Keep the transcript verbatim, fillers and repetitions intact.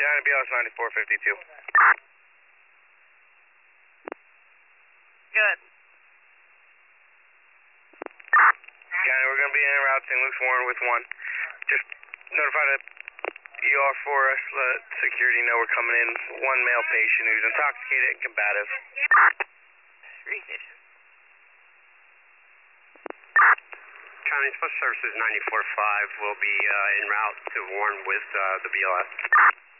Johnny, B L S ninety-four fifty-two. Good. Johnny, we're going to be en route Saint Luke's Warren with one. Just notify the E R for us, let security know we're coming in. One male patient who's intoxicated and combative. Three station. County Special Services ninety-four five will be uh, en route to Warren with uh, the B L S.